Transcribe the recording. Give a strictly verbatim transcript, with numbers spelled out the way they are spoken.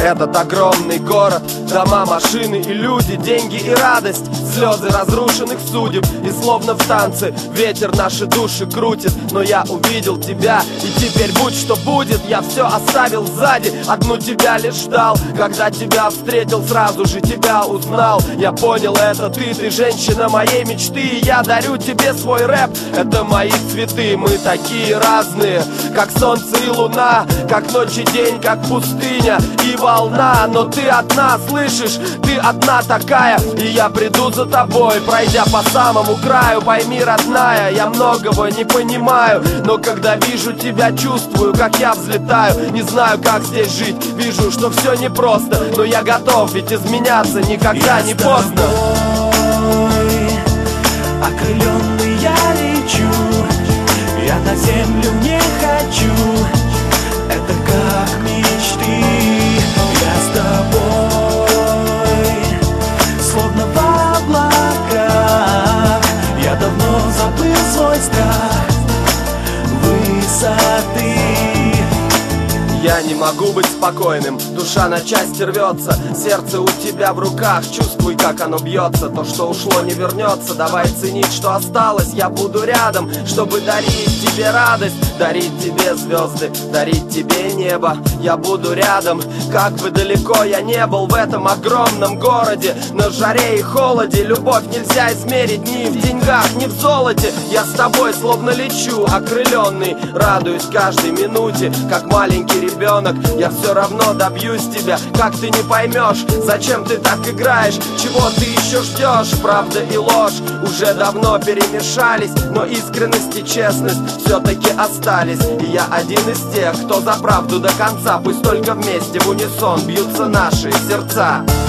Этот огромный город, дома, машины и люди, деньги и радость, слезы разрушенных судеб. И словно в танце ветер наши души крутит. Но я увидел тебя, и теперь будь что будет, я все оставил сзади, одну тебя лишь ждал. Когда тебя встретил, сразу же тебя узнал. Я понял, это ты, ты женщина моей мечты. И я дарю тебе свой рэп, это мои цветы. Мы такие разные, как солнце и луна, как ночь и день, как пустыня и волна. Но ты одна, слышишь, ты одна такая. И я приду за тобой, пройдя по самому краю. Пойми, родная, я многого не понимаю, но когда вижу тебя, чувствую, как я взлетаю. Не знаю, как здесь жить, вижу, что все непросто, но я готов, ведь изменяться никогда я не поздно. Окрыленный я лечу, я на землю не хочу. Это как мечты. Я с тобой, словно в облаках. Я давно забыл свой страх высоты. Я не могу быть спокойным, душа на части рвется. Сердце у тебя в руках, чувствуй, как оно бьется. То, что ушло, не вернется, давай ценить, что осталось. Я буду рядом, чтобы дарить тебе радость, дарить тебе звезды, дарить тебе небо. Я буду рядом, как бы далеко я не был в этом огромном городе. На жаре и холоде любовь нельзя измерить ни в деньгах, ни в золоте. Я с тобой словно лечу, окрыленный, радуюсь каждой минуте, как маленький ребенок. Я все равно добьюсь тебя, как ты не поймешь, зачем ты так играешь, чего ты еще ждешь. Правда и ложь уже давно перемешались, но искренность и честность все-таки остались. И я один из тех, кто за правду до конца. Пусть только вместе в унисон бьются наши сердца.